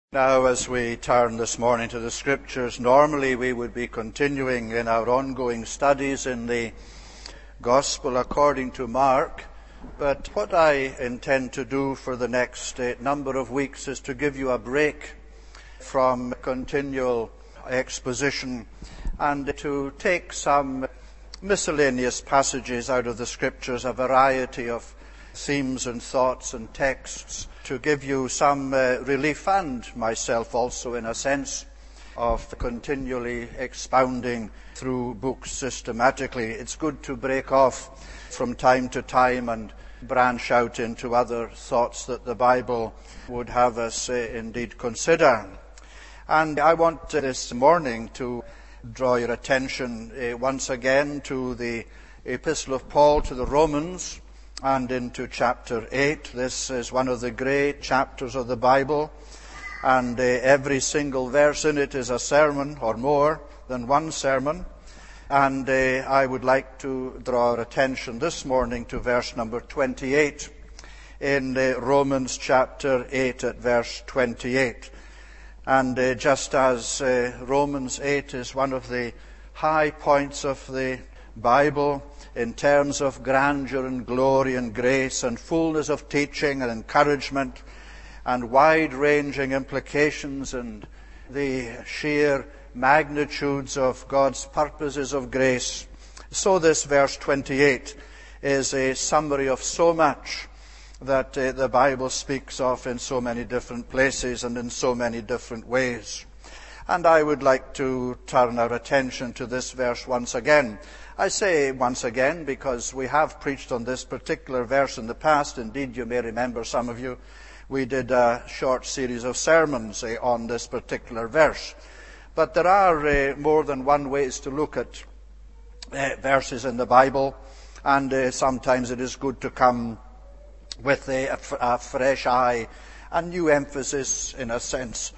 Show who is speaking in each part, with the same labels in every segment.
Speaker 1: Now, as we turn this morning to the Scriptures, normally we would be continuing in our ongoing studies in the Gospel according to Mark. But what I intend to do for the next number of weeks is to give you a break from continual exposition and to take some miscellaneous passages out of the Scriptures, a variety of themes and thoughts and texts, to give you some relief, and myself also in a sense of continually expounding through books systematically. It's good to break off from time to time and branch out into other thoughts that the Bible would have us indeed consider. And I want this morning to draw your attention once again to the Epistle of Paul to the Romans, and into chapter 8. This is one of the great chapters of the Bible, and every single verse in it is a sermon, or more than one sermon. And I would like to draw our attention this morning to verse number 28 in Romans chapter 8 at verse 28. And just as Romans 8 is one of the high points of the Bible in terms of grandeur and glory and grace and fullness of teaching and encouragement and wide-ranging implications and the sheer magnitudes of God's purposes of grace, so this verse 28 is a summary of so much that the Bible speaks of in so many different places and in so many different ways. And I would like to turn our attention to this verse once again. I say once again because we have preached on this particular verse in the past. Indeed, you may remember, some of you, we did a short series of sermons on this particular verse. But there are more than one ways to look at verses in the Bible, and sometimes it is good to come with a fresh eye, a new emphasis, in a sense,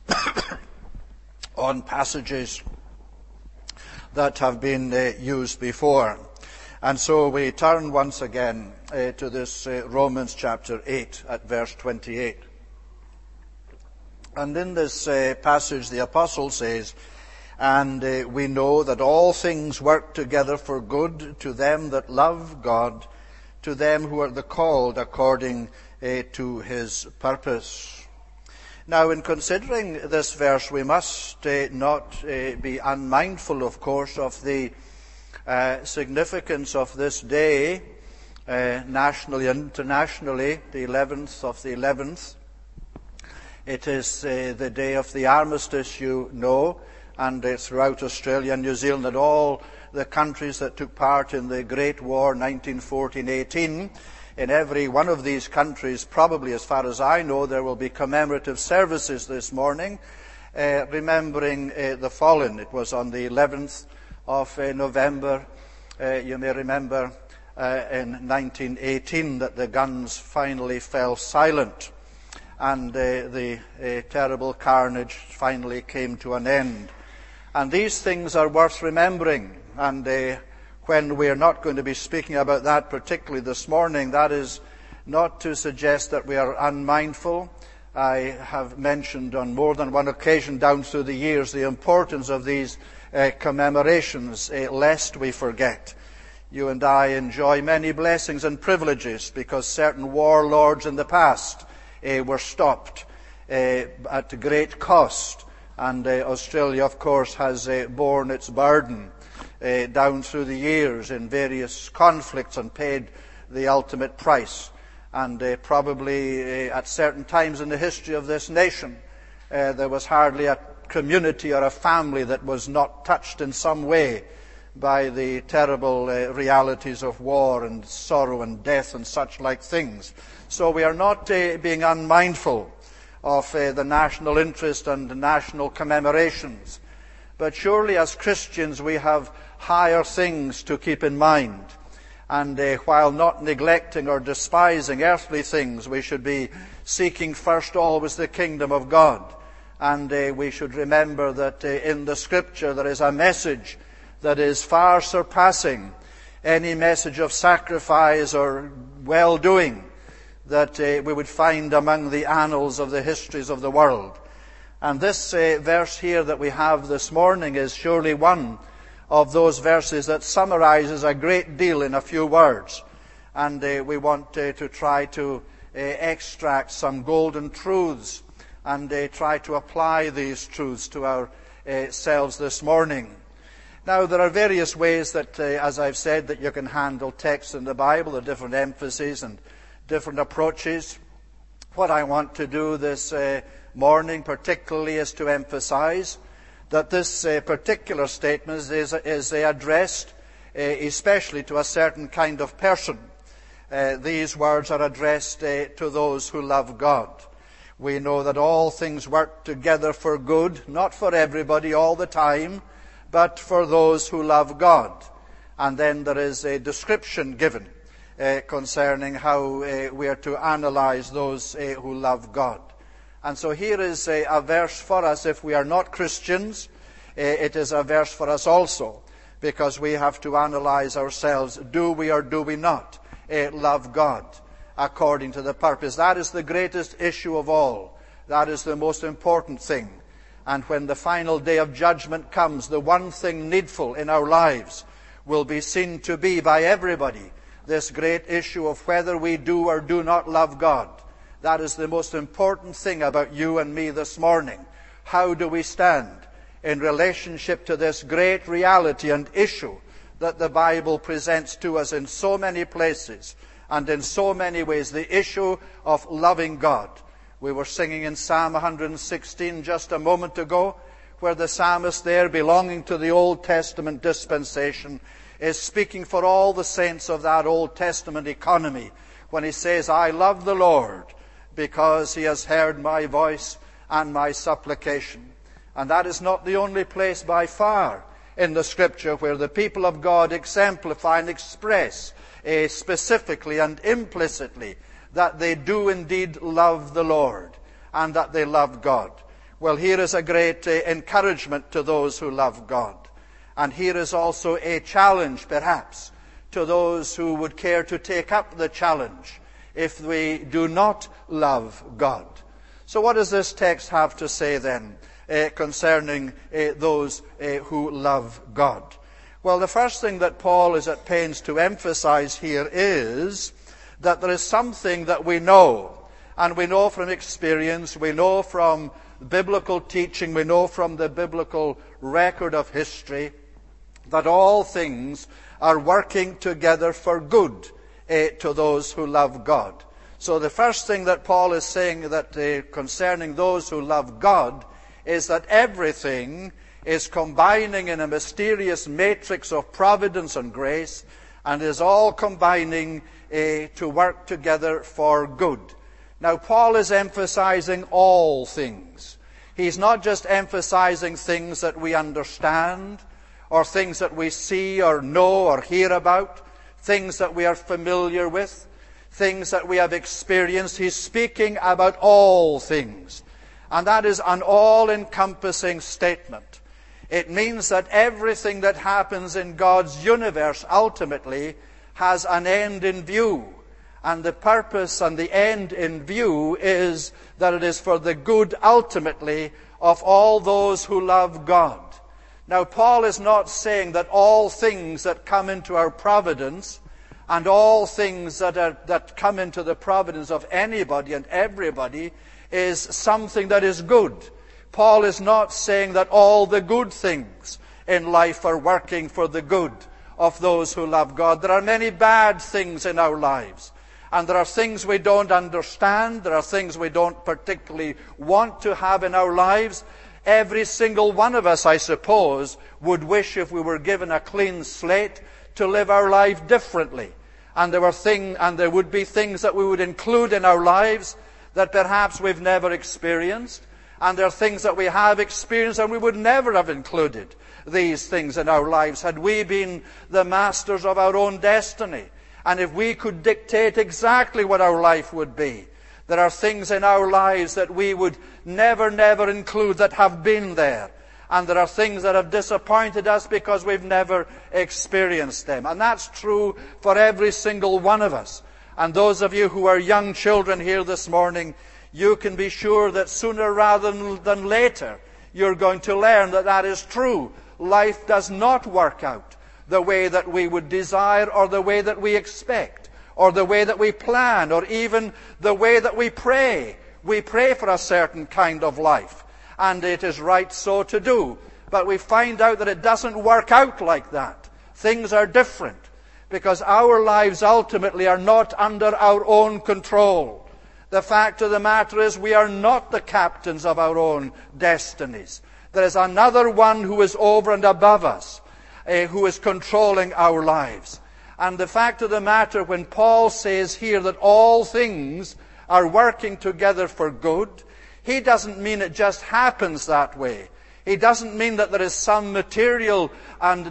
Speaker 1: on passages that have been used before. And so we turn once again to this Romans chapter 8 at verse 28. And in this passage the apostle says, "And we know that all things work together for good to them that love God, to them who are the called according to his purpose." Now, in considering this verse, we must not be unmindful, of course, of the significance of this day, nationally and internationally, the 11th of the 11th. It is the day of the armistice, you know, and throughout Australia and New Zealand and all the countries that took part in the Great War, 1914-18, in every one of these countries, probably as far as I know, there will be commemorative services this morning, remembering the fallen. It was on the 11th of November, you may remember, in 1918, that the guns finally fell silent, and the terrible carnage finally came to an end. And these things are worth remembering, and when we are not going to be speaking about that particularly this morning, that is not to suggest that we are unmindful. I have mentioned on more than one occasion down through the years the importance of these commemorations, lest we forget. You and I enjoy many blessings and privileges because certain warlords in the past were stopped at great cost. And Australia, of course, has borne its burden down through the years in various conflicts and paid the ultimate price. And probably at certain times in the history of this nation, there was hardly a community or a family that was not touched in some way by the terrible realities of war and sorrow and death and such like things. So we are not being unmindful of the national interest and the national commemorations. But surely as Christians we have higher things to keep in mind. And while not neglecting or despising earthly things, we should be seeking first always the kingdom of God. And we should remember that in the Scripture there is a message that is far surpassing any message of sacrifice or well-doing that we would find among the annals of the histories of the world. And this verse here that we have this morning is surely one of those verses that summarizes a great deal in a few words. And we want to try to extract some golden truths and try to apply these truths to ourselves this morning. Now, there are various ways that, as I've said, that you can handle texts in the Bible, the different emphases and different approaches. What I want to do this morning particularly is to emphasize that this particular statement is addressed especially to a certain kind of person. These words are addressed to those who love God. We know that all things work together for good, not for everybody all the time, but for those who love God. And then there is a description given concerning how we are to analyze those who love God. And so here is a verse for us. If we are not Christians, it is a verse for us also, because we have to analyze ourselves. Do we or do we not love God according to the purpose? That is the greatest issue of all. That is the most important thing. And when the final day of judgment comes, the one thing needful in our lives will be seen to be by everybody this great issue of whether we do or do not love God. That is the most important thing about you and me this morning. How do we stand in relationship to this great reality and issue that the Bible presents to us in so many places and in so many ways, the issue of loving God? We were singing in Psalm 116 just a moment ago, where the psalmist there, belonging to the Old Testament dispensation, is speaking for all the saints of that Old Testament economy when he says, I love the Lord because he has heard my voice and my supplication. And that is not the only place by far in the Scripture where the people of God exemplify and express specifically and implicitly that they do indeed love the Lord and that they love God. Well, here is a great encouragement to those who love God. And here is also a challenge, perhaps, to those who would care to take up the challenge if we do not love God. So what does this text have to say then concerning those who love God? Well, the first thing that Paul is at pains to emphasize here is that there is something that we know, and we know from experience, we know from biblical teaching, we know from the biblical record of history, that all things are working together for good to those who love God. So the first thing that Paul is saying that concerning those who love God is that everything is combining in a mysterious matrix of providence and grace, and is all combining to work together for good. Now, Paul is emphasizing all things. He's not just emphasizing things that we understand, or things that we see or know or hear about, things that we are familiar with, things that we have experienced. He's speaking about all things. And that is an all-encompassing statement. It means that everything that happens in God's universe ultimately has an end in view. And the purpose and the end in view is that it is for the good ultimately of all those who love God. Now, Paul is not saying that all things that come into our providence and all things that come into the providence of anybody and everybody is something that is good. Paul is not saying that all the good things in life are working for the good of those who love God. There are many bad things in our lives. And there are things we don't understand. There are things we don't particularly want to have in our lives. Every single one of us, I suppose, would wish if we were given a clean slate to live our life differently. And there would be things that we would include in our lives that perhaps we've never experienced. And there are things that we have experienced and we would never have included these things in our lives had we been the masters of our own destiny. And if we could dictate exactly what our life would be. There are things in our lives that we would never include that have been there. And there are things that have disappointed us because we've never experienced them. And that's true for every single one of us. And those of you who are young children here this morning, you can be sure that sooner rather than later, you're going to learn that that is true. Life does not work out the way that we would desire, or the way that we expect, or the way that we plan, or even the way that we pray. We pray for a certain kind of life, and it is right so to do. But we find out that it doesn't work out like that. Things are different, because our lives ultimately are not under our own control. The fact of the matter is, we are not the captains of our own destinies. There is another one who is over and above us, who is controlling our lives. And the fact of the matter, when Paul says here that all things are working together for good, he doesn't mean it just happens that way. He doesn't mean that there is some material and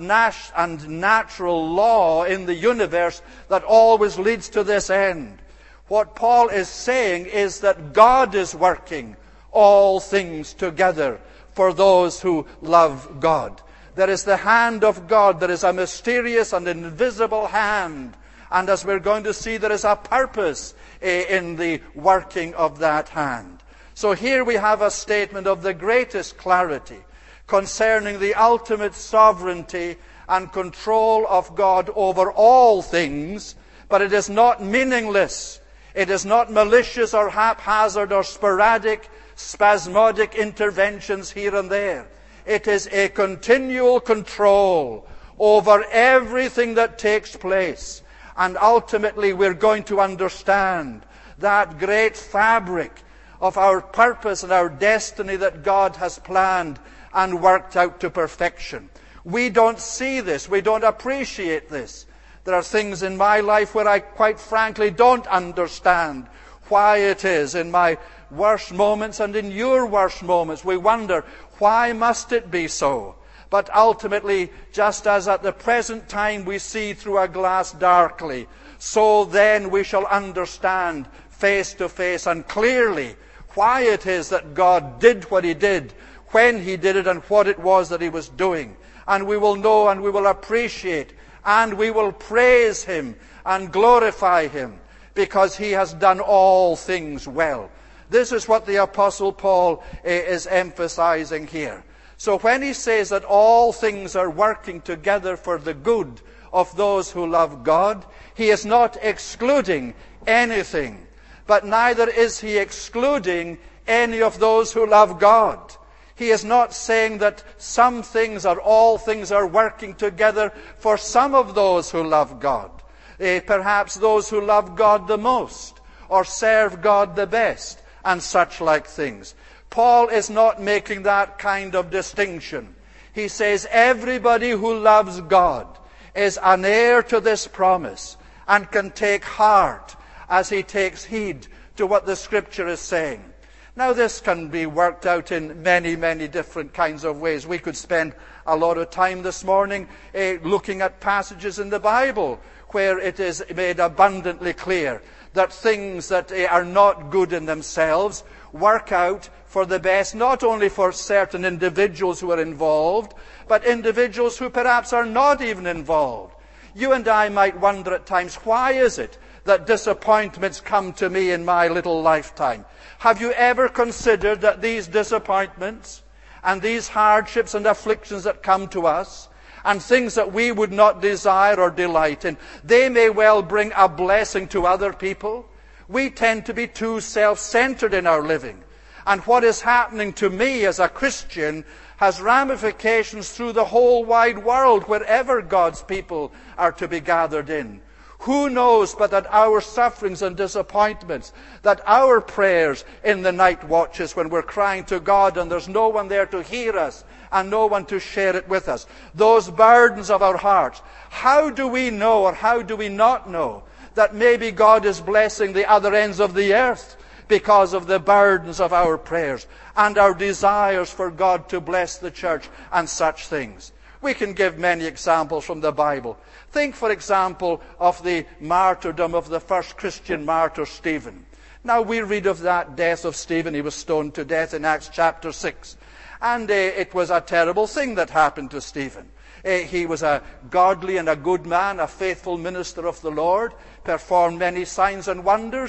Speaker 1: natural law in the universe that always leads to this end. What Paul is saying is that God is working all things together for those who love God. There is the hand of God. There is a mysterious and invisible hand. And as we're going to see, there is a purpose in the working of that hand. So here we have a statement of the greatest clarity concerning the ultimate sovereignty and control of God over all things. But it is not meaningless. It is not malicious or haphazard or sporadic, spasmodic interventions here and there. It is a continual control over everything that takes place. And ultimately we're going to understand that great fabric of our purpose and our destiny that God has planned and worked out to perfection. We don't see this. We don't appreciate this. There are things in my life where I quite frankly don't understand why it is. In my worst moments and in your worst moments, we wonder, why must it be so? But ultimately, just as at the present time we see through a glass darkly, so then we shall understand face to face and clearly why it is that God did what He did, when He did it, and what it was that He was doing. And we will know and we will appreciate and we will praise Him and glorify Him, because He has done all things well. This is what the Apostle Paul is emphasizing here. So when he says that all things are working together for the good of those who love God, he is not excluding anything, but neither is he excluding any of those who love God. He is not saying that some things or all things are working together for some of those who love God. Perhaps those who love God the most, or serve God the best, and such like things. Paul is not making that kind of distinction. He says everybody who loves God is an heir to this promise and can take heart as he takes heed to what the Scripture is saying. Now, this can be worked out in many, many different kinds of ways. We could spend a lot of time this morning looking at passages in the Bible where it is made abundantly clear that things that are not good in themselves work out for the best, not only for certain individuals who are involved, but individuals who perhaps are not even involved. You and I might wonder at times, why is it that disappointments come to me in my little lifetime? Have you ever considered that these disappointments and these hardships and afflictions that come to us, and things that we would not desire or delight in, they may well bring a blessing to other people? We tend to be too self-centered in our living. And what is happening to me as a Christian has ramifications through the whole wide world, wherever God's people are to be gathered in. Who knows but that our sufferings and disappointments, that our prayers in the night watches when we're crying to God and there's no one there to hear us and no one to share it with us, those burdens of our hearts, how do we know, or how do we not know, that maybe God is blessing the other ends of the earth because of the burdens of our prayers and our desires for God to bless the church and such things? We can give many examples from the Bible. Think, for example, of the martyrdom of the first Christian martyr, Stephen. Now, we read of that death of Stephen. He was stoned to death in Acts chapter 6. And it was a terrible thing that happened to Stephen. He was a godly and a good man, a faithful minister of the Lord, performed many signs and wonders.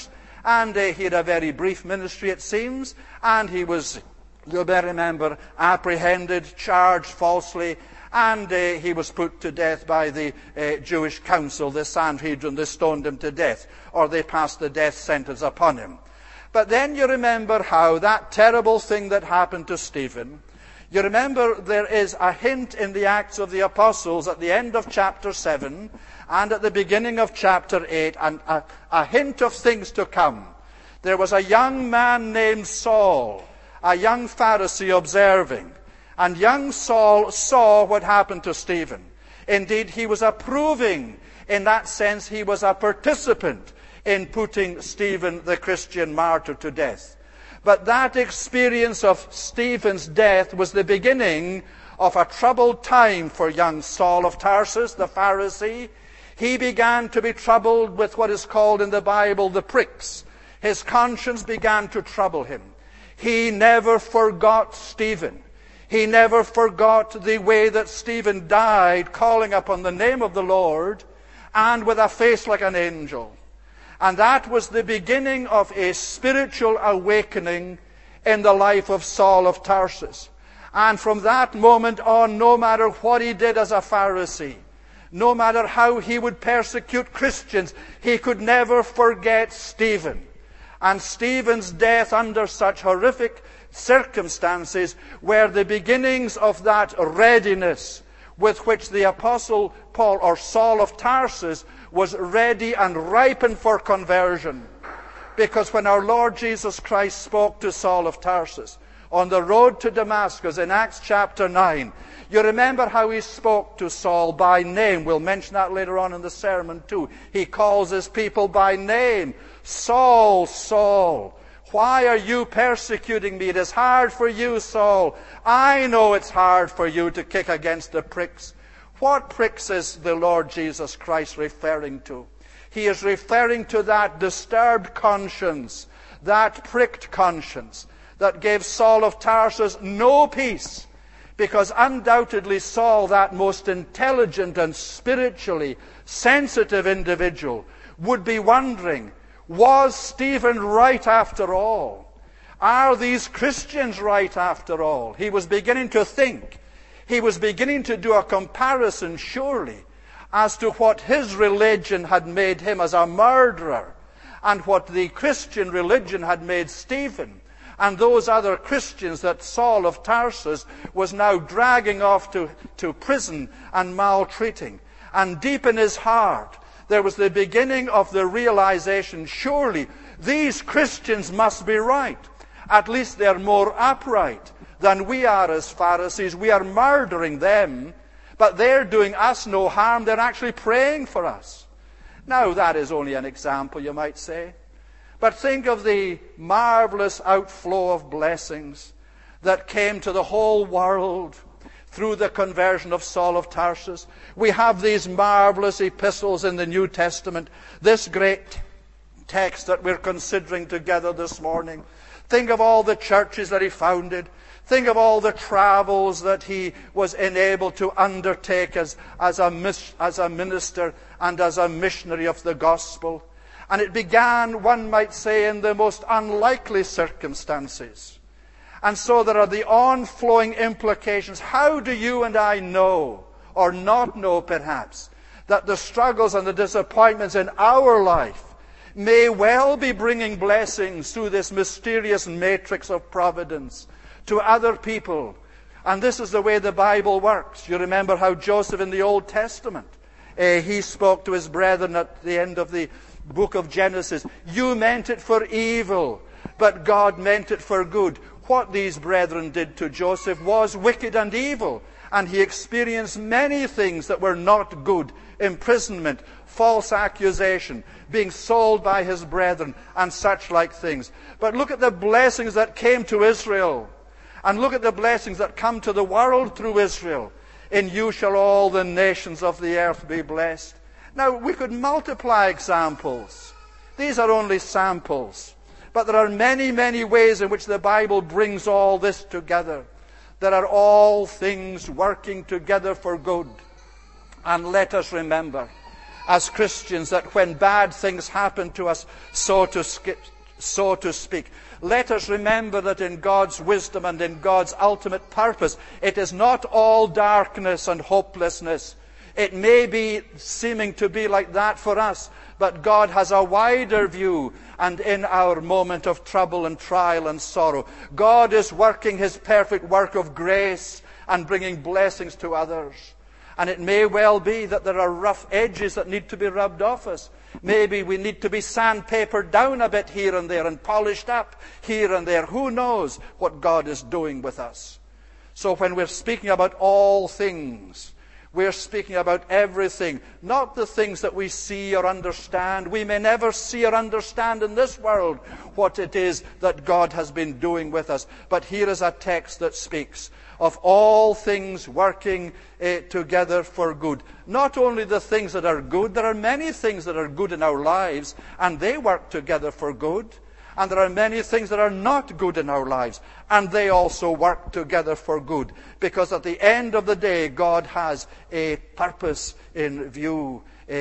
Speaker 1: And he had a very brief ministry, it seems, and he was, you may remember, apprehended, charged falsely, and he was put to death by the Jewish council, the Sanhedrin. They stoned him to death, or they passed the death sentence upon him. But then you remember how that terrible thing that happened to Stephen, you remember there is a hint in the Acts of the Apostles at the end of chapter 7 and at the beginning of chapter 8, and a hint of things to come. There was a young man named Saul, a young Pharisee observing, and young Saul saw what happened to Stephen. Indeed, he was approving. In that sense, he was a participant in putting Stephen, the Christian martyr, to death. But that experience of Stephen's death was the beginning of a troubled time for young Saul of Tarsus, the Pharisee. He began to be troubled with what is called in the Bible the pricks. His conscience began to trouble him. He never forgot Stephen. He never forgot the way that Stephen died, calling upon the name of the Lord, and with a face like an angel. And that was the beginning of a spiritual awakening in the life of Saul of Tarsus. And from that moment on, no matter what he did as a Pharisee, no matter how he would persecute Christians, he could never forget Stephen. And Stephen's death under such horrific circumstances were the beginnings of that readiness with which the Apostle Paul, or Saul of Tarsus, was ready and ripened for conversion. Because when our Lord Jesus Christ spoke to Saul of Tarsus on the road to Damascus in Acts chapter 9, you remember how he spoke to Saul by name. We'll mention that later on in the sermon too. He calls his people by name. Saul, Saul, why are you persecuting me? It is hard for you, Saul. I know it's hard for you to kick against the pricks. What pricks is the Lord Jesus Christ referring to? He is referring to that disturbed conscience, that pricked conscience that gave Saul of Tarsus no peace, because undoubtedly Saul, that most intelligent and spiritually sensitive individual, would be wondering, was Stephen right after all? Are these Christians right after all? He was beginning to think. He was beginning to do a comparison, surely, as to what his religion had made him as a murderer, and what the Christian religion had made Stephen, and those other Christians that Saul of Tarsus was now dragging off to prison and maltreating. And deep in his heart, there was the beginning of the realization, surely these Christians must be right. At least they're more upright than we are as Pharisees. We are murdering them, but they're doing us no harm. They're actually praying for us. Now, that is only an example, you might say. But think of the marvelous outflow of blessings that came to the whole world through the conversion of Saul of Tarsus. We have these marvelous epistles in the New Testament, this great text that we're considering together this morning. Think of all the churches that he founded. Think of all the travels that he was enabled to undertake as a minister and as a missionary of the gospel. And it began, one might say, in the most unlikely circumstances. And so there are the on-flowing implications. How do you and I know, or not know perhaps, that the struggles and the disappointments in our life may well be bringing blessings through this mysterious matrix of providence to other people? And this is the way the Bible works. You remember how Joseph in the Old Testament, he spoke to his brethren at the end of the book of Genesis. You meant it for evil, but God meant it for good. What these brethren did to Joseph was wicked and evil, and he experienced many things that were not good. Imprisonment, false accusation, being sold by his brethren, and such like things. But look at the blessings that came to Israel, and look at the blessings that come to the world through Israel. In you shall all the nations of the earth be blessed. Now, we could multiply examples. These are only samples. But there are many, many ways in which the Bible brings all this together. There are all things working together for good. And let us remember, as Christians, that when bad things happen to us, so to so to speak. Let us remember that in God's wisdom and in God's ultimate purpose, it is not all darkness and hopelessness. It may be seeming to be like that for us, but God has a wider view, and in our moment of trouble and trial and sorrow, God is working His perfect work of grace and bringing blessings to others. And it may well be that there are rough edges that need to be rubbed off us. Maybe we need to be sandpapered down a bit here and there and polished up here and there. Who knows what God is doing with us? So when we're speaking about all things, we're speaking about everything, not the things that we see or understand. We may never see or understand in this world what it is that God has been doing with us. But here is a text that speaks of all things working together for good. Not only the things that are good, there are many things that are good in our lives, and they work together for good. And there are many things that are not good in our lives, and they also work together for good. Because at the end of the day, God has a purpose in view,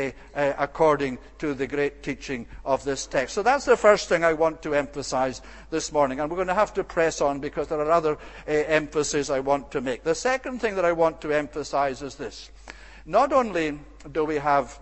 Speaker 1: according to the great teaching of this text. So that's the first thing I want to emphasize this morning. And we're going to have to press on because there are other emphases I want to make. The second thing that I want to emphasize is this. Not only do we have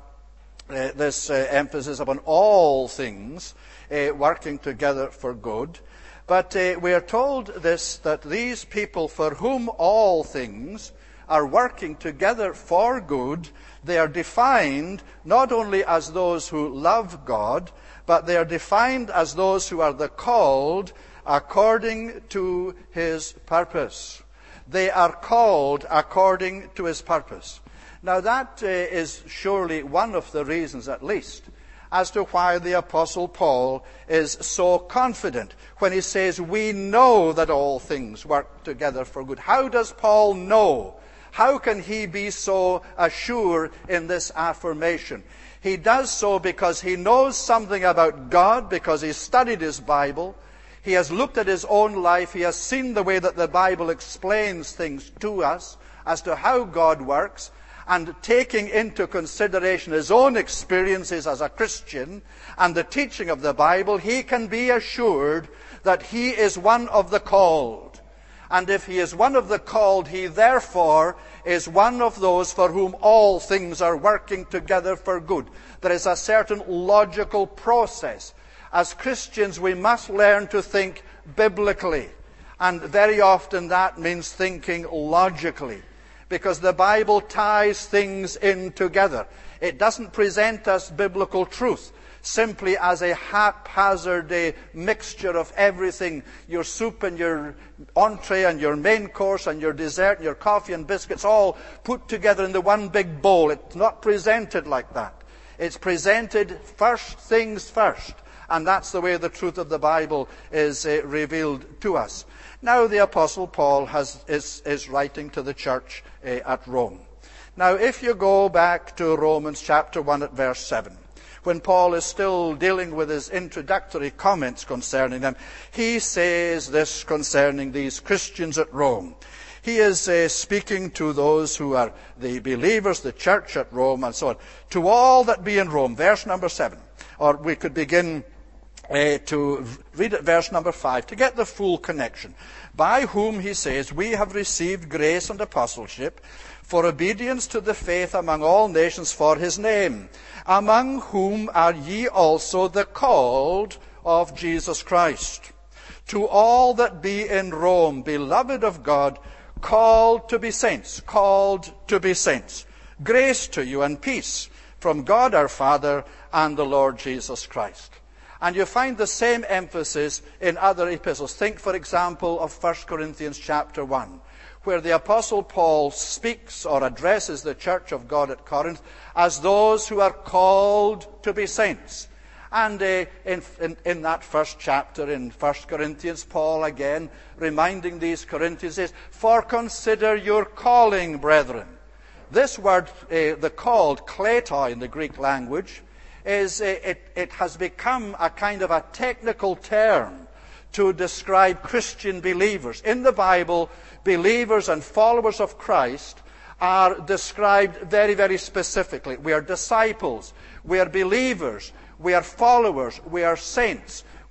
Speaker 1: this emphasis upon all things working together for good, but we are told this, that these people for whom all things are working together for good, they are defined not only as those who love God, but they are defined as those who are the called according to His purpose. They are called according to His purpose. Now that is surely one of the reasons, at least, as to why the Apostle Paul is so confident when he says, we know that all things work together for good. How does Paul know? How can he be so assured in this affirmation? He does so because he knows something about God, because he studied his Bible. He has looked at his own life. He has seen the way that the Bible explains things to us as to how God works. And taking into consideration his own experiences as a Christian and the teaching of the Bible, he can be assured that he is one of the called. And if he is one of the called, he therefore is one of those for whom all things are working together for good. There is a certain logical process. As Christians, we must learn to think biblically. And very often that means thinking logically. Because the Bible ties things in together. It doesn't present us biblical truth simply as a haphazard mixture of everything, your soup and your entree and your main course and your dessert and your coffee and biscuits all put together in the one big bowl. It's not presented like that. It's presented first things first. And that's the way the truth of the Bible is revealed to us. Now the Apostle Paul is writing to the church at Rome. Now if you go back to Romans chapter 1 at verse 7, when Paul is still dealing with his introductory comments concerning them, he says this concerning these Christians at Rome. He is speaking to those who are the believers, the church at Rome, and so on. To all that be in Rome, verse number 7. Or we could begin to read at verse number 5 to get the full connection. By whom, he says, we have received grace and apostleship for obedience to the faith among all nations for his name, among whom are ye also the called of Jesus Christ. To all that be in Rome, beloved of God, called to be saints, grace to you and peace from God our Father and the Lord Jesus Christ. And you find the same emphasis in other epistles. Think, for example, of 1 Corinthians chapter 1, where the Apostle Paul speaks or addresses the church of God at Corinth as those who are called to be saints. And in that first chapter in 1 Corinthians, Paul again reminding these Corinthians says, for consider your calling, brethren. This word, the called, kletoi in the Greek language, it has become a kind of a technical term to describe Christian believers. In the Bible, believers and followers of Christ are described very, very specifically. We are disciples, we are believers, we are followers, we are saints,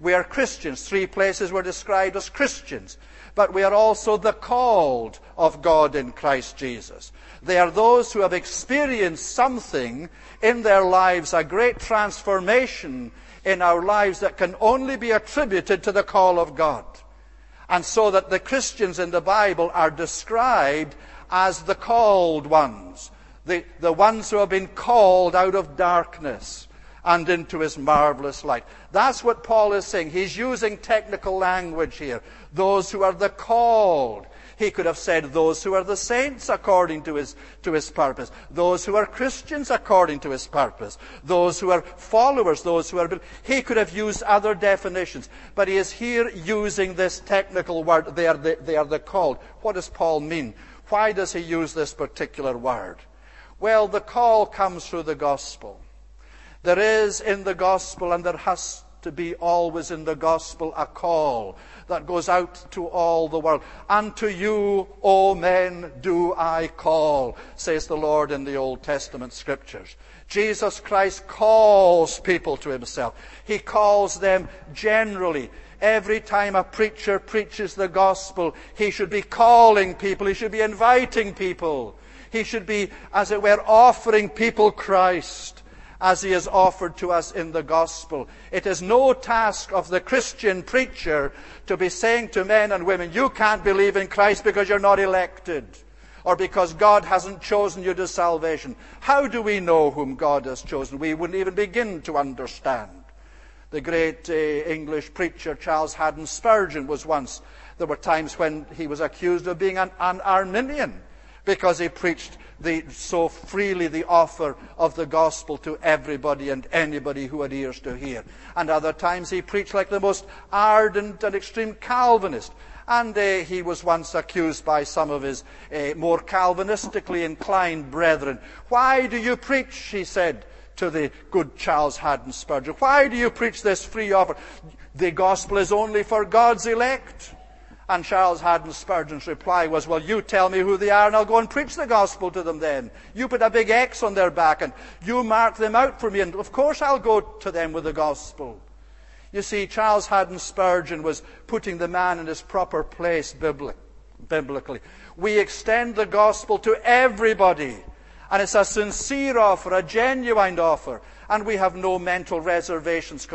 Speaker 1: We are Christians. 3 places we're described as Christians. But we are also the called of God in Christ Jesus. They are those who have experienced something in their lives, a great transformation in our lives that can only be attributed to the call of God. And so that the Christians in the Bible are described as the called ones, the ones who have been called out of darkness and into his marvelous light. That's what Paul is saying. He's using technical language here. Those who are the called. He could have said those who are the saints according to his purpose. Those who are Christians according to his purpose. Those who are followers, those who are... He could have used other definitions. But he is here using this technical word. They are the called. What does Paul mean? Why does he use this particular word? Well, the call comes through the gospel. There is in the gospel, and there has to be always in the gospel, a call that goes out to all the world. Unto you, O men, do I call, says the Lord in the Old Testament Scriptures. Jesus Christ calls people to himself. He calls them generally. Every time a preacher preaches the gospel, he should be calling people. He should be inviting people. He should be, as it were, offering people Christ, as he has offered to us in the gospel. It is no task of the Christian preacher to be saying to men and women, you can't believe in Christ because you're not elected, or because God hasn't chosen you to salvation. How do we know whom God has chosen? We wouldn't even begin to understand. The great English preacher Charles Haddon Spurgeon was once, there were times when he was accused of being an Arminian, because he preached so freely the offer of the gospel to everybody and anybody who had ears to hear. And other times he preached like the most ardent and extreme Calvinist. And he was once accused by some of his more Calvinistically inclined brethren. Why do you preach, he said to the good Charles Haddon Spurgeon, why do you preach this free offer? The gospel is only for God's elect. And Charles Haddon Spurgeon's reply was, well, you tell me who they are and I'll go and preach the gospel to them then. You put a big X on their back and you mark them out for me, and of course I'll go to them with the gospel. You see, Charles Haddon Spurgeon was putting the man in his proper place biblically. We extend the gospel to everybody, and it's a sincere offer, a genuine offer. And we have no mental reservations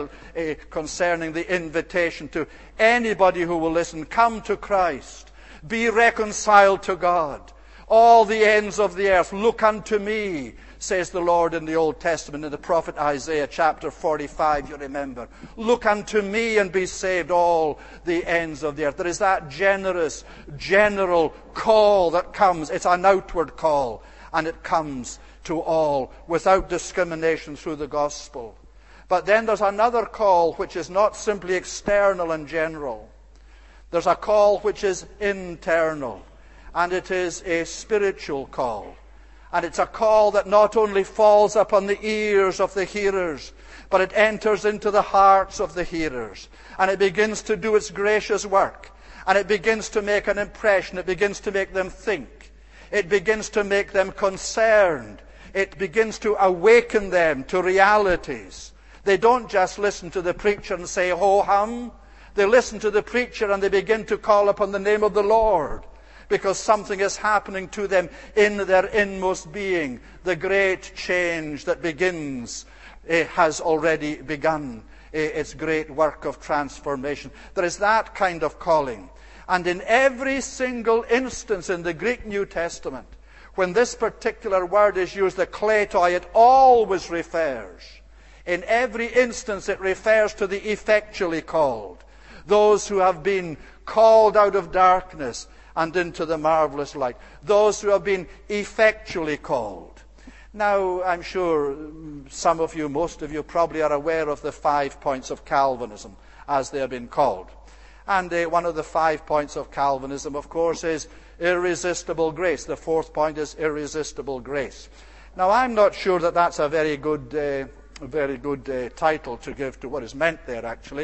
Speaker 1: concerning the invitation to anybody who will listen. Come to Christ. Be reconciled to God. All the ends of the earth, look unto me, says the Lord in the Old Testament, in the prophet Isaiah chapter 45, you remember. Look unto me and be saved, all the ends of the earth. There is that generous, general call that comes. It's an outward call, and it comes to all without discrimination through the gospel. But then there's another call which is not simply external and general. There's a call which is internal, and it is a spiritual call. And it's a call that not only falls upon the ears of the hearers, but it enters into the hearts of the hearers, and it begins to do its gracious work, and it begins to make an impression. It begins to make them think. It begins to make them concerned. It begins to awaken them to realities. They don't just listen to the preacher and say, ho-hum. They listen to the preacher and they begin to call upon the name of the Lord, because something is happening to them in their inmost being. The great change that begins, has already begun its great work of transformation. There is that kind of calling. And in every single instance in the Greek New Testament, when this particular word is used, the kletoi, it always refers. In every instance it refers to the effectually called. Those who have been called out of darkness and into the marvelous light. Those who have been effectually called. Now, I'm sure some of you, most of you, probably are aware of the 5 points of Calvinism as they have been called. And one of the 5 points of Calvinism, of course, is irresistible grace. The 4th point is irresistible grace. Now, I'm not sure that that's a very good title to give to what is meant there, actually.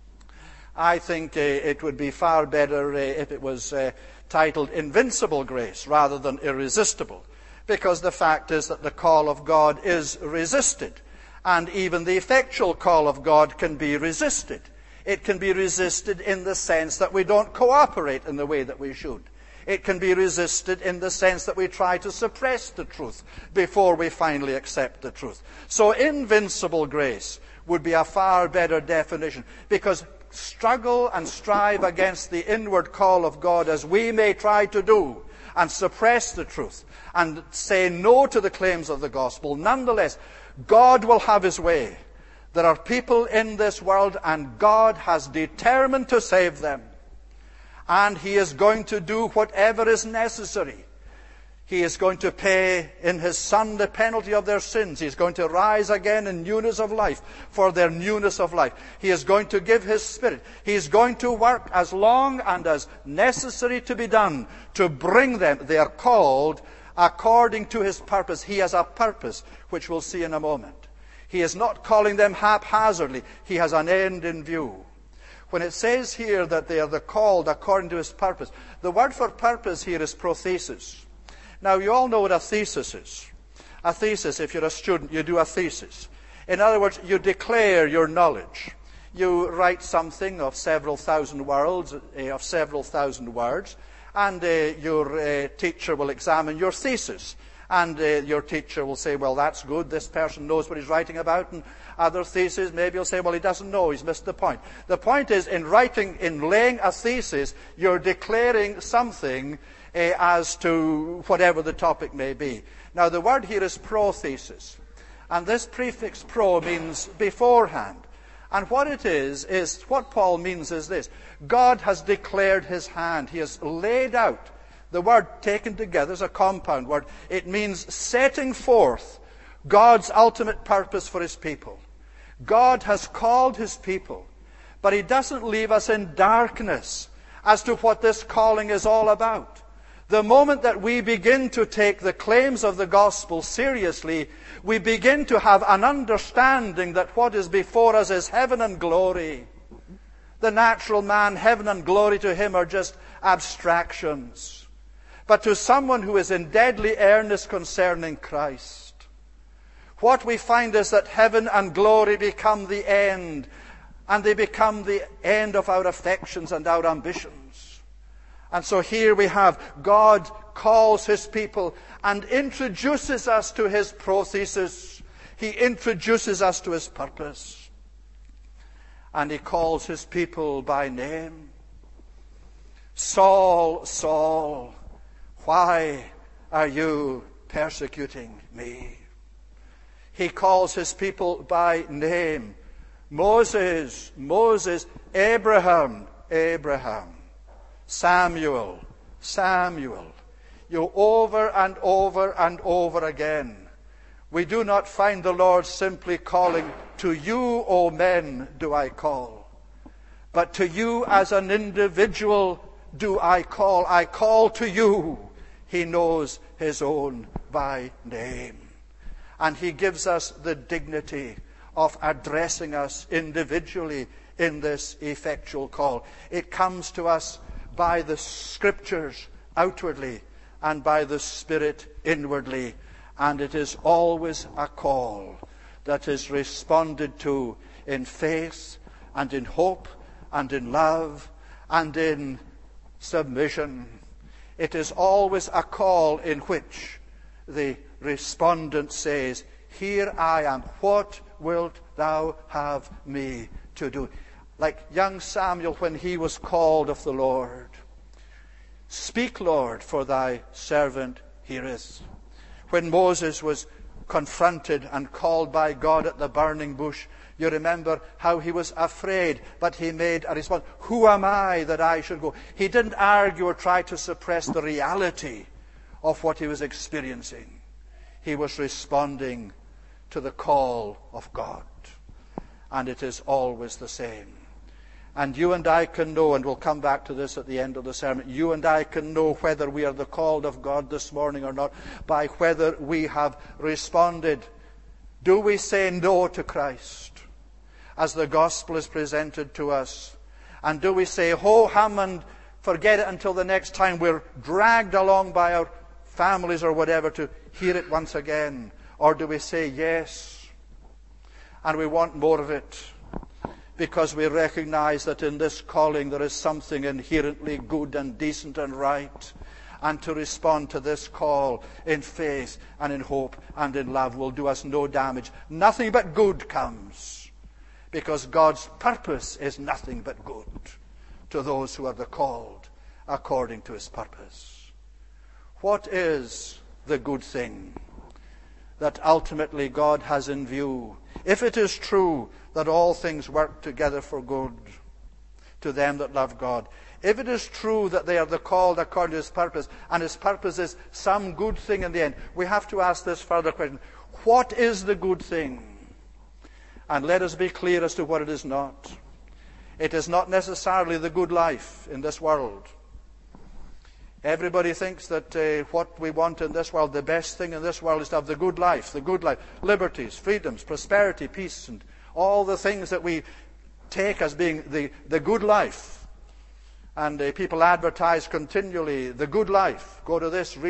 Speaker 1: I think it would be far better if it was titled Invincible Grace rather than Irresistible, because the fact is that the call of God is resisted. And even the effectual call of God can be resisted. It can be resisted in the sense that we don't cooperate in the way that we should. It can be resisted in the sense that we try to suppress the truth before we finally accept the truth. So invincible grace would be a far better definition, because struggle and strive against the inward call of God as we may try to do, and suppress the truth and say no to the claims of the gospel, nonetheless, God will have his way. There are people in this world, and God has determined to save them. And he is going to do whatever is necessary. He is going to pay in his Son the penalty of their sins. He is going to rise again in newness of life for their newness of life. He is going to give his Spirit. He is going to work as long and as necessary to be done to bring them. They are called according to his purpose. He has a purpose, which we'll see in a moment. He is not calling them haphazardly. He has an end in view. When it says here that they are the called according to his purpose, the word for purpose here is prothesis. Now, you all know what a thesis is. A thesis, if you're a student, you do a thesis. In other words, you declare your knowledge. You write something of several thousand words, and your teacher will examine your thesis. And your teacher will say, well, that's good. This person knows what he's writing about. And other theses, maybe you'll say, well, he doesn't know. He's missed the point. The point is, in laying a thesis, you're declaring something as to whatever the topic may be. Now, the word here is prothesis. And this prefix pro means beforehand. And what it is what Paul means is this. God has declared his hand. He has laid out. The word taken together is a compound word. It means setting forth God's ultimate purpose for his people. God has called his people, but he doesn't leave us in darkness as to what this calling is all about. The moment that we begin to take the claims of the gospel seriously, we begin to have an understanding that what is before us is heaven and glory. The natural man, heaven and glory to him are just abstractions. But to someone who is in deadly earnest concerning Christ, what we find is that heaven and glory become the end, and they become the end of our affections and our ambitions. And so here we have God calls his people and introduces us to his prothesis. He introduces us to his purpose. And he calls his people by name. Saul, Saul, why are you persecuting me? He calls his people by name. Moses, Moses, Abraham, Abraham, Samuel, Samuel. You over and over and over again. We do not find the Lord simply calling, to you, O men, do I call. But to you as an individual do I call. I call to you. He knows his own by name. And he gives us the dignity of addressing us individually in this effectual call. It comes to us by the Scriptures outwardly and by the Spirit inwardly. And it is always a call that is responded to in faith and in hope and in love and in submission. It is always a call in which the respondent says, here I am, what wilt thou have me to do? Like young Samuel when he was called of the Lord. Speak, Lord, for thy servant heareth. When Moses was confronted and called by God at the burning bush, you remember how he was afraid, but he made a response. Who am I that I should go? He didn't argue or try to suppress the reality of what he was experiencing. He was responding to the call of God. And it is always the same. And you and I can know, and we'll come back to this at the end of the sermon, you and I can know whether we are the called of God this morning or not by whether we have responded. Do we say no to Christ as the gospel is presented to us? And do we say, ho hum, and forget it until the next time we're dragged along by our families or whatever to hear it once again? Or do we say yes? And we want more of it, because we recognize that in this calling there is something inherently good and decent and right. And to respond to this call in faith and in hope and in love will do us no damage. Nothing but good comes, because God's purpose is nothing but good to those who are the called according to his purpose. What is the good thing that ultimately God has in view? If it is true that all things work together for good to them that love God, if it is true that they are the called according to his purpose, and his purpose is some good thing in the end, we have to ask this further question. What is the good thing? And let us be clear as to what it is not. It is not necessarily the good life in this world. Everybody thinks that what we want in this world, the best thing in this world, is to have the good life, liberties, freedoms, prosperity, peace, and all the things that we take as being the good life. And people advertise continually the good life. Go to this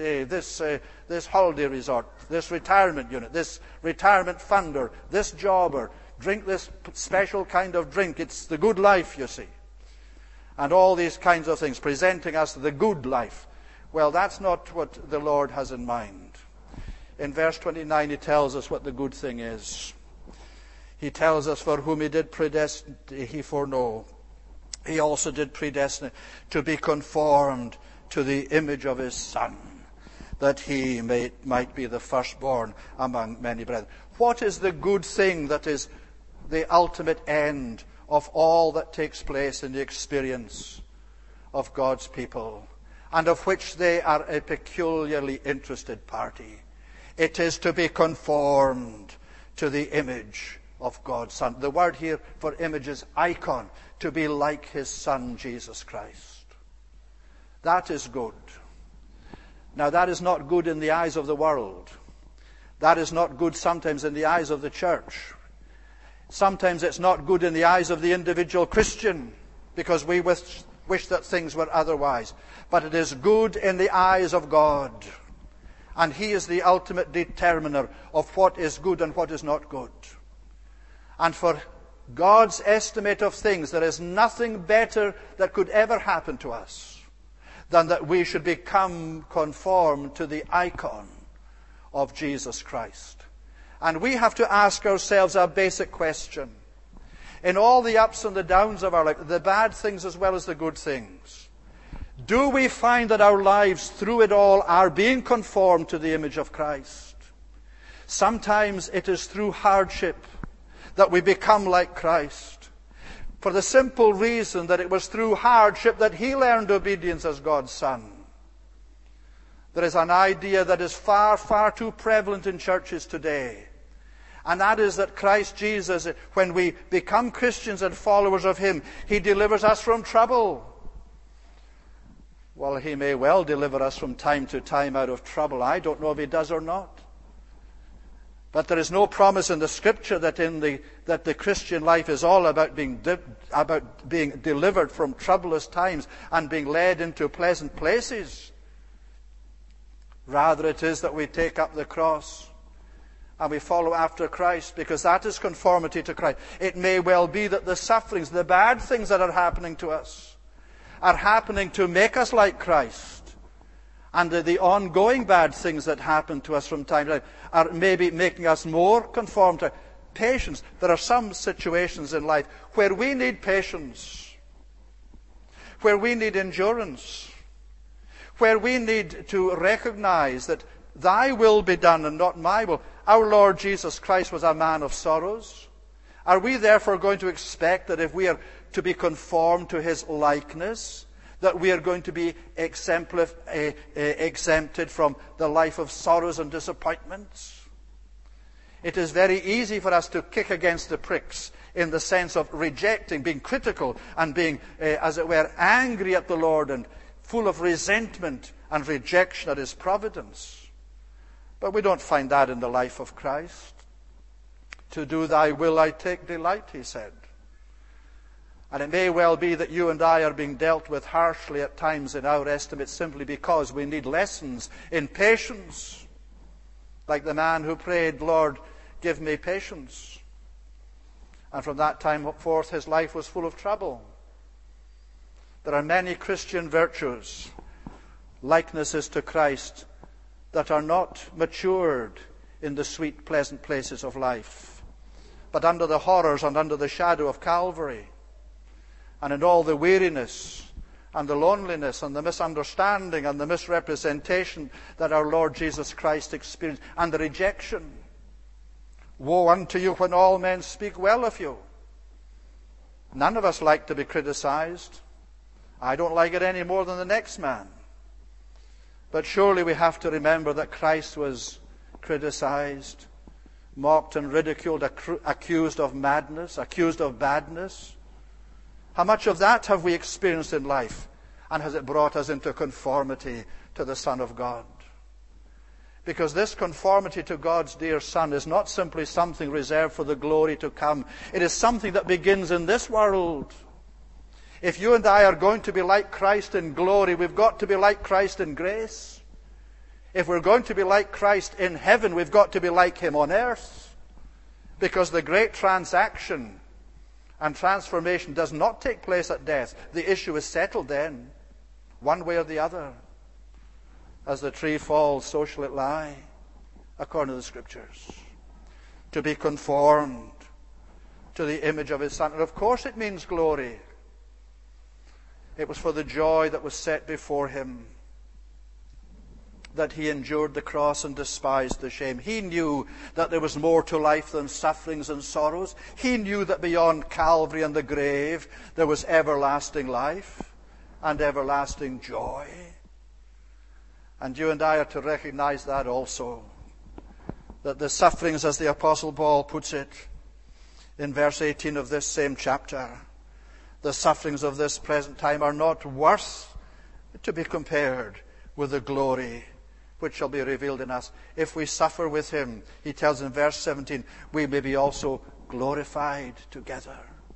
Speaker 1: holiday resort, this retirement unit, this retirement fund, or this job, or drink this special kind of drink. It's the good life, you see. And all these kinds of things, presenting us the good life. Well, that's not what the Lord has in mind. In verse 29, he tells us what the good thing is. He tells us, for whom he did predestine, he foreknow. He also did predestine to be conformed to the image of his Son, that he might be the firstborn among many brethren. What is the good thing that is the ultimate end of all that takes place in the experience of God's people, and of which they are a peculiarly interested party? It is to be conformed to the image of God's Son. The word here for image is icon, to be like his Son, Jesus Christ. That is good. Now, that is not good in the eyes of the world. That is not good sometimes in the eyes of the church. Sometimes it's not good in the eyes of the individual Christian, because we wish that things were otherwise. But it is good in the eyes of God. And he is the ultimate determiner of what is good and what is not good. And for God's estimate of things, there is nothing better that could ever happen to us than that we should become conformed to the icon of Jesus Christ. And we have to ask ourselves a basic question. In all the ups and the downs of our life, the bad things as well as the good things, do we find that our lives through it all are being conformed to the image of Christ? Sometimes it is through hardship that we become like Christ, for the simple reason that it was through hardship that he learned obedience as God's Son. There is an idea that is far, far too prevalent in churches today, and that is that Christ Jesus, when we become Christians and followers of him, he delivers us from trouble. Well, he may well deliver us from time to time out of trouble. I don't know if he does or not. But there is no promise in the Scripture that the Christian life is all about being delivered from troublous times and being led into pleasant places. Rather, it is that we take up the cross and we follow after Christ, because that is conformity to Christ. It may well be that the sufferings, the bad things that are happening to us, are happening to make us like Christ. And the ongoing bad things that happen to us from time to time are maybe making us more conformed to patience. There are some situations in life where we need patience, where we need endurance, where we need to recognize that thy will be done and not my will. Our Lord Jesus Christ was a man of sorrows. Are we therefore going to expect that if we are to be conformed to his likeness, that we are going to be exempted from the life of sorrows and disappointments? It is very easy for us to kick against the pricks in the sense of rejecting, being critical, and being, as it were, angry at the Lord and full of resentment and rejection at his providence. But we don't find that in the life of Christ. To do thy will I take delight, he said. And it may well be that you and I are being dealt with harshly at times in our estimate simply because we need lessons in patience. Like the man who prayed, Lord, give me patience. And from that time forth, his life was full of trouble. There are many Christian virtues, likenesses to Christ, that are not matured in the sweet, pleasant places of life, but under the horrors and under the shadow of Calvary, and in all the weariness and the loneliness and the misunderstanding and the misrepresentation that our Lord Jesus Christ experienced, and the rejection. Woe unto you when all men speak well of you. None of us like to be criticized. I don't like it any more than the next man. But surely we have to remember that Christ was criticized, mocked and ridiculed, accused of madness, accused of badness. How much of that have we experienced in life? And has it brought us into conformity to the Son of God? Because this conformity to God's dear Son is not simply something reserved for the glory to come. It is something that begins in this world. If you and I are going to be like Christ in glory, we've got to be like Christ in grace. If we're going to be like Christ in heaven, we've got to be like him on earth. Because the great transaction and transformation does not take place at death. The issue is settled then, one way or the other. As the tree falls, so shall it lie, according to the Scriptures. To be conformed to the image of his Son. And of course it means glory. It was for the joy that was set before him that he endured the cross and despised the shame. He knew that there was more to life than sufferings and sorrows. He knew that beyond Calvary and the grave there was everlasting life and everlasting joy. And you and I are to recognize that also. That the sufferings, as the Apostle Paul puts it in verse 18 of this same chapter, the sufferings of this present time are not worth to be compared with the glory which shall be revealed in us. If we suffer with him, he tells in verse 17, we may be also glorified together.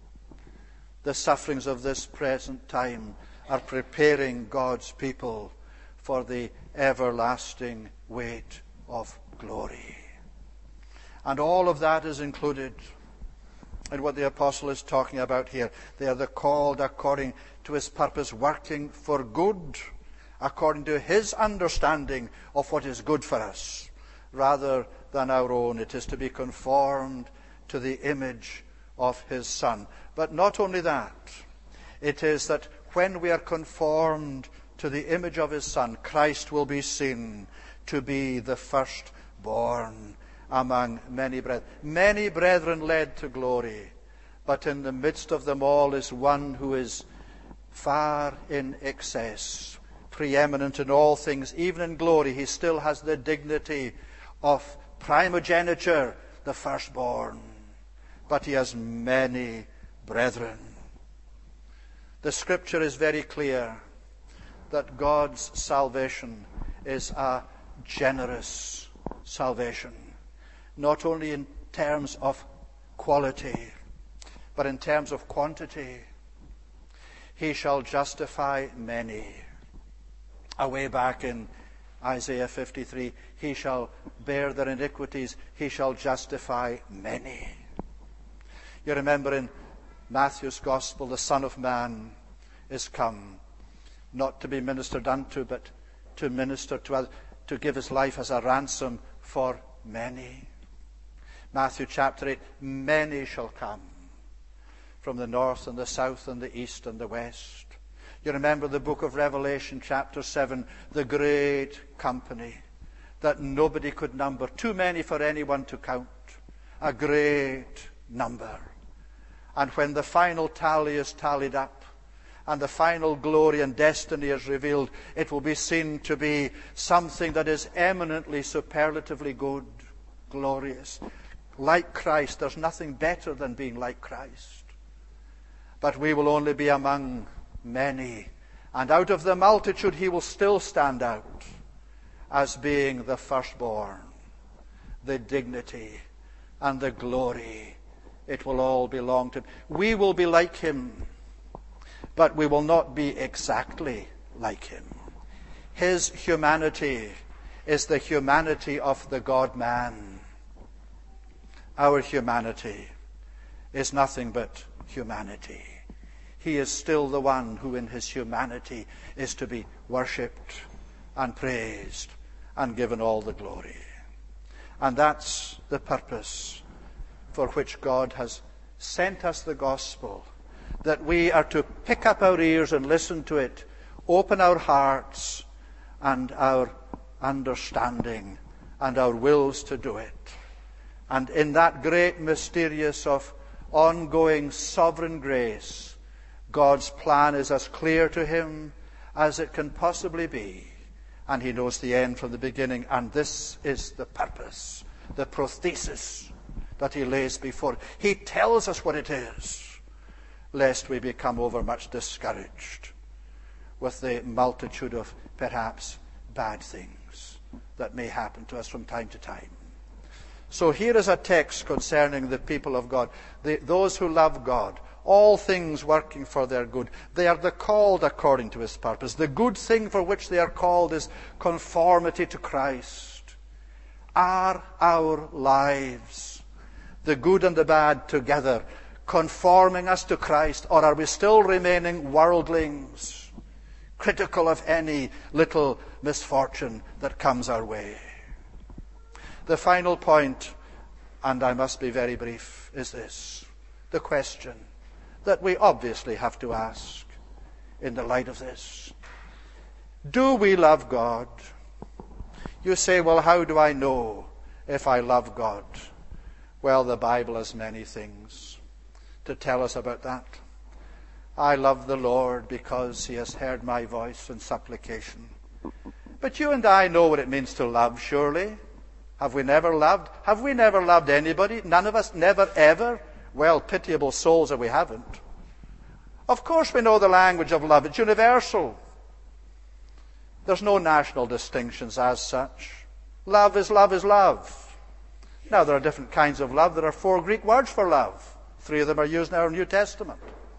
Speaker 1: The sufferings of this present time are preparing God's people for the everlasting weight of glory. And all of that is included in what the apostle is talking about here. They are the called according to his purpose, working for good, according to his understanding of what is good for us, rather than our own. It is to be conformed to the image of his Son. But not only that, it is that when we are conformed to the image of his Son, Christ will be seen to be the firstborn among many brethren. Many brethren led to glory, but in the midst of them all is one who is far in excess, preeminent in all things. Even in glory, he still has the dignity of primogeniture, the firstborn. But he has many brethren. The Scripture is very clear that God's salvation is a generous salvation, not only in terms of quality, but in terms of quantity. He shall justify many. Away back in Isaiah 53, he shall bear their iniquities, he shall justify many. You remember in Matthew's Gospel, the Son of Man is come, not to be ministered unto, but to minister to others, to give his life as a ransom for many. Matthew chapter 8, many shall come from the north and the south and the east and the west. You remember the book of Revelation chapter 7, the great company that nobody could number, too many for anyone to count, a great number. And when the final tally is tallied up, and the final glory and destiny is revealed, it will be seen to be something that is eminently, superlatively good, glorious. Like Christ, there's nothing better than being like Christ. But we will only be among many. And out of the multitude, he will still stand out as being the firstborn. The dignity and the glory, it will all belong to him. We will be like him, but we will not be exactly like him. His humanity is the humanity of the God-man. Our humanity is nothing but humanity. He is still the one who in his humanity is to be worshipped and praised and given all the glory. And that's the purpose for which God has sent us the gospel, that we are to pick up our ears and listen to it, open our hearts and our understanding and our wills to do it. And in that great mysterious of ongoing sovereign grace, God's plan is as clear to him as it can possibly be. And he knows the end from the beginning. And this is the purpose, the prothesis that he lays before. He tells us what it is, lest we become overmuch discouraged with the multitude of perhaps bad things that may happen to us from time to time. So here is a text concerning the people of God, those who love God, all things working for their good. They are the called according to his purpose. The good thing for which they are called is conformity to Christ. Are our lives, the good and the bad together, conforming us to Christ, or are we still remaining worldlings, critical of any little misfortune that comes our way? The final point, and I must be very brief, is this: the question that we obviously have to ask in the light of this. Do we love God? You say, well, how do I know if I love God? Well, the Bible has many things to tell us about that. I love the Lord because he has heard my voice in supplication. But you and I know what it means to love, surely. Have we never loved? Have we never loved anybody? None of us, never, ever? Well, pitiable souls that we haven't. Of course we know the language of love. It's universal. There's no national distinctions as such. Love is love is love. Now, there are different kinds of love. There are 4 Greek words for love. 3 of them are used in our New Testament.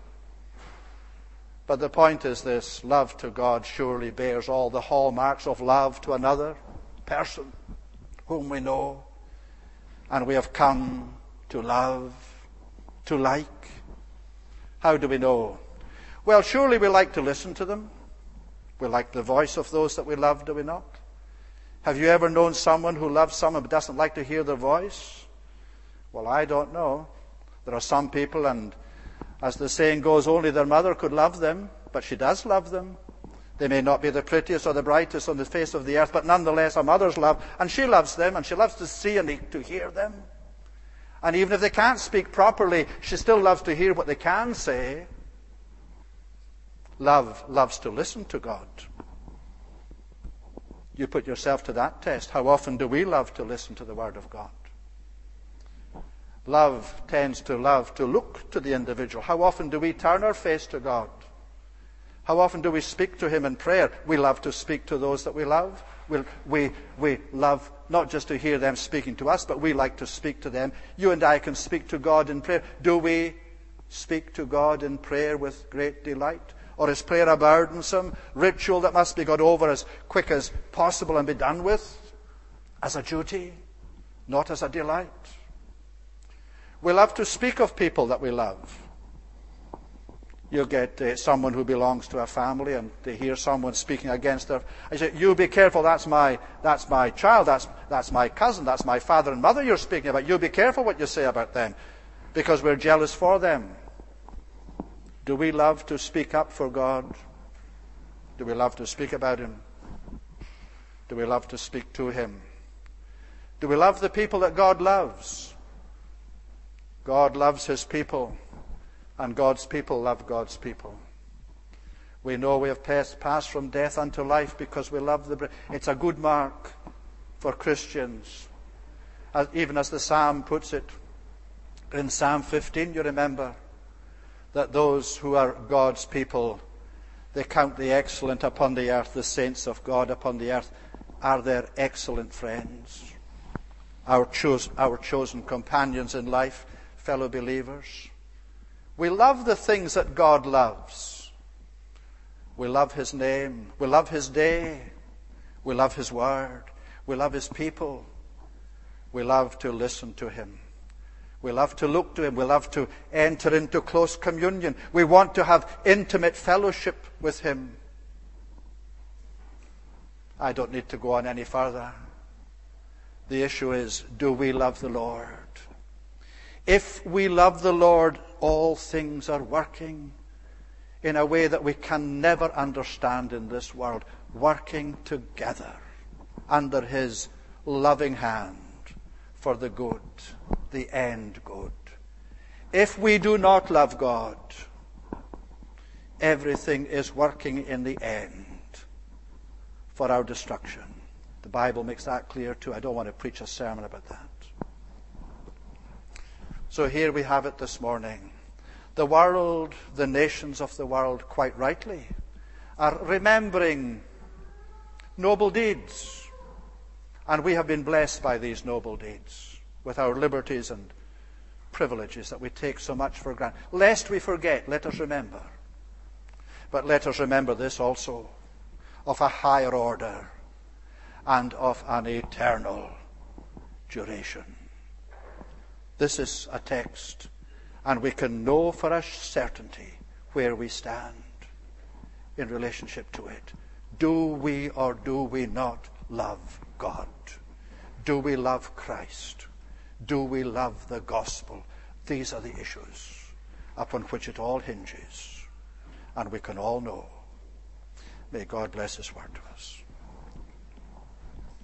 Speaker 1: But the point is this: love to God surely bears all the hallmarks of love to another person whom we know, and we have come to love, to like. How do we know? Well, surely we like to listen to them. We like the voice of those that we love, do we not? Have you ever known someone who loves someone but doesn't like to hear their voice? Well, I don't know. There are some people, and as the saying goes, only their mother could love them, but she does love them. They may not be the prettiest or the brightest on the face of the earth, but nonetheless a mother's love, and she loves them, and she loves to see and to hear them. And even if they can't speak properly, she still loves to hear what they can say. Love loves to listen to God. You put yourself to that test. How often do we love to listen to the Word of God? Love tends to love to look to the individual. How often do we turn our face to God? How often do we speak to him in prayer? We love to speak to those that we love. We love not just to hear them speaking to us, but we like to speak to them. You and I can speak to God in prayer. Do we speak to God in prayer with great delight? Or is prayer a burdensome ritual that must be got over as quick as possible and be done with? As a duty, not as a delight. We love to speak of people that we love. You get someone who belongs to a family, and they hear someone speaking against her. I say, you be careful, that's my child, that's my cousin, that's my father and mother you're speaking about. You be careful what you say about them, because we're jealous for them. Do we love to speak up for God? Do we love to speak about him? Do we love to speak to him? Do we love the people that God loves? God loves his people, and God's people love God's people. We know we have passed from death unto life because we love the... It's a good mark for Christians. Even as the Psalm puts it, in Psalm 15, you remember, that those who are God's people, they count the excellent upon the earth, the saints of God upon the earth are their excellent friends, our chosen companions in life, fellow believers. We love the things that God loves. We love his name. We love his day. We love his word. We love his people. We love to listen to him. We love to look to him. We love to enter into close communion. We want to have intimate fellowship with him. I don't need to go on any further. The issue is, do we love the Lord? If we love the Lord, all things are working in a way that we can never understand in this world, working together under his loving hand for the good, the end good. If we do not love God, everything is working in the end for our destruction. The Bible makes that clear too. I don't want to preach a sermon about that. So here we have it this morning. The world, the nations of the world, quite rightly, are remembering noble deeds. And we have been blessed by these noble deeds with our liberties and privileges that we take so much for granted. Lest we forget, let us remember. But let us remember this also, of a higher order and of an eternal duration. This is a text, and we can know for a certainty where we stand in relationship to it. Do we or do we not love God? Do we love Christ? Do we love the gospel? These are the issues upon which it all hinges, and we can all know. May God bless his word to us.